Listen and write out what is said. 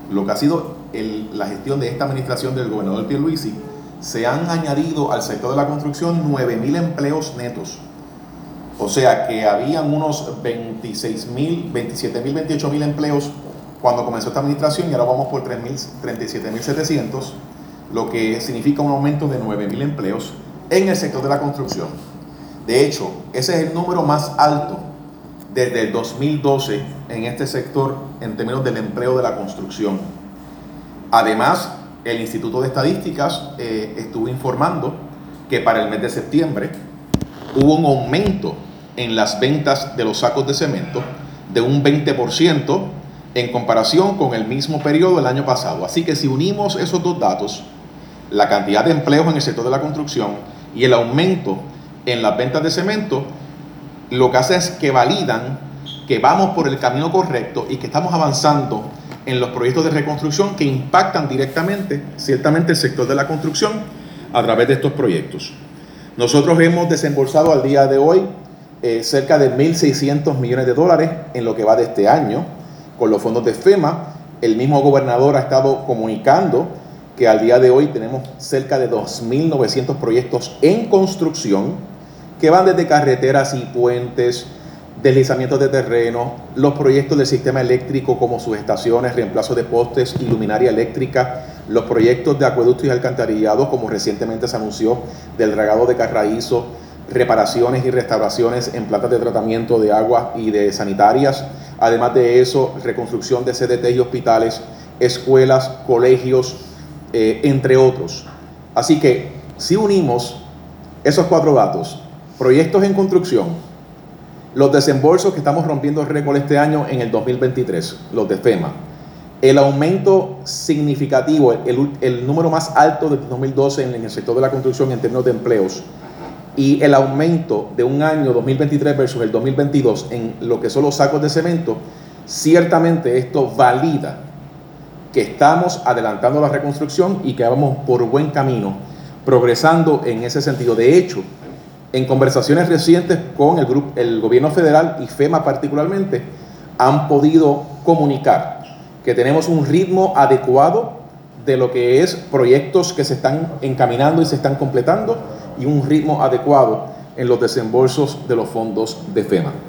lo que ha sido la gestión de esta administración del gobernador Pierluisi, se han añadido al sector de la construcción 9,000 empleos netos. O sea que habían unos 26,000, 27,000, 28,000 empleos cuando comenzó esta administración y ahora vamos por 37,700, lo que significa un aumento de 9,000 empleos en el sector de la construcción. De hecho, ese es el número más alto desde el 2012 en este sector en términos del empleo de la construcción. Además, el Instituto de Estadísticas estuvo informando que para el mes de septiembre hubo un aumento en las ventas de los sacos de cemento de un 20% en comparación con el mismo periodo del año pasado. Así que si unimos esos dos datos, la cantidad de empleos en el sector de la construcción y el aumento en las ventas de cemento, lo que hace es que validan que vamos por el camino correcto y que estamos avanzando en los proyectos de reconstrucción que impactan directamente, ciertamente, el sector de la construcción a través de estos proyectos. Nosotros hemos desembolsado al día de hoy cerca de 1.600 millones de dólares en lo que va de este año con los fondos de FEMA. El mismo gobernador ha estado comunicando que al día de hoy tenemos cerca de 2.900 proyectos en construcción que van desde carreteras y puentes, deslizamientos de terreno, los proyectos del sistema eléctrico como subestaciones, reemplazo de postes y luminaria eléctrica, los proyectos de acueductos y alcantarillados como recientemente se anunció del dragado de Carraízo, reparaciones y restauraciones en plantas de tratamiento de agua y de sanitarias. Además de eso, reconstrucción de CDT y hospitales, escuelas, colegios, entre otros. Así que si unimos esos cuatro datos, proyectos en construcción, los desembolsos que estamos rompiendo récord este año en el 2023, los de FEMA, el aumento significativo, el número más alto del 2012 en el sector de la construcción en términos de empleos, y el aumento de un año 2023 versus el 2022 en lo que son los sacos de cemento, ciertamente esto valida que estamos adelantando la reconstrucción y que vamos por buen camino, progresando en ese sentido. De hecho, en conversaciones recientes con el gobierno federal y FEMA particularmente, han podido comunicar que tenemos un ritmo adecuado de lo que es proyectos que se están encaminando y se están completando y un ritmo adecuado en los desembolsos de los fondos de FEMA.